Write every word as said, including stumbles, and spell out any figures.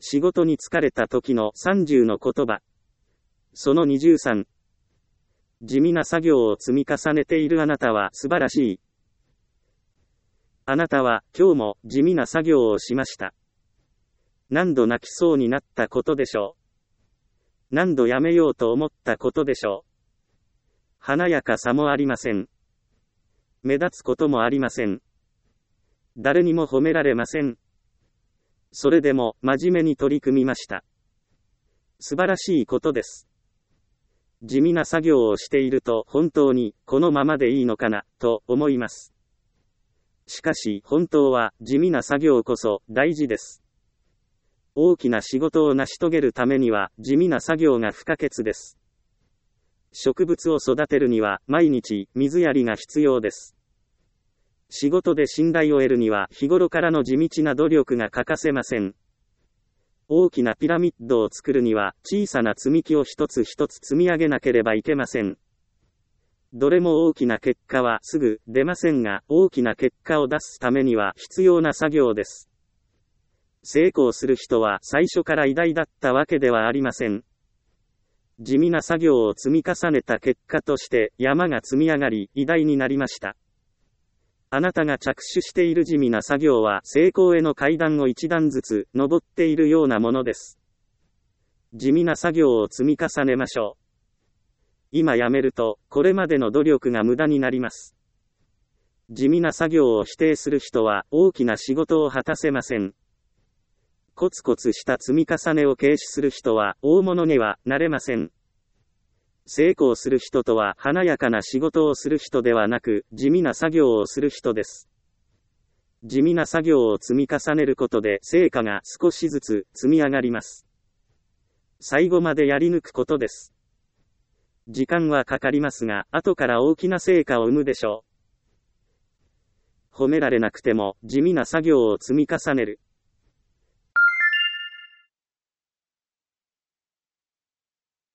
仕事に疲れた時のさんじゅうの言葉。そのにじゅうさん。地味な作業を積み重ねているあなたは素晴らしい。あなたは今日も地味な作業をしました。何度泣きそうになったことでしょう。何度やめようと思ったことでしょう。華やかさもありません。目立つこともありません。誰にも褒められません。それでも真面目に取り組みました。素晴らしいことです。地味な作業をしていると本当にこのままでいいのかなと思います。しかし本当は地味な作業こそ大事です。大きな仕事を成し遂げるためには地味な作業が不可欠です。植物を育てるには毎日水やりが必要です。仕事で信頼を得るには日頃からの地道な努力が欠かせません。大きなピラミッドを作るには小さな積み木を一つ一つ積み上げなければいけません。どれも大きな結果はすぐ出ませんが、大きな結果を出すためには必要な作業です。成功する人は最初から偉大だったわけではありません。地味な作業を積み重ねた結果として山が積み上がり偉大になりました。あなたが着手している地味な作業は成功への階段を一段ずつ登っているようなものです。地味な作業を積み重ねましょう。今やめるとこれまでの努力が無駄になります。地味な作業を否定する人は大きな仕事を果たせません。コツコツした積み重ねを軽視する人は大物にはなれません。成功する人とは華やかな仕事をする人ではなく、地味な作業をする人です。地味な作業を積み重ねることで成果が少しずつ積み上がります。最後までやり抜くことです。時間はかかりますが、後から大きな成果を生むでしょう。褒められなくても地味な作業を積み重ねる。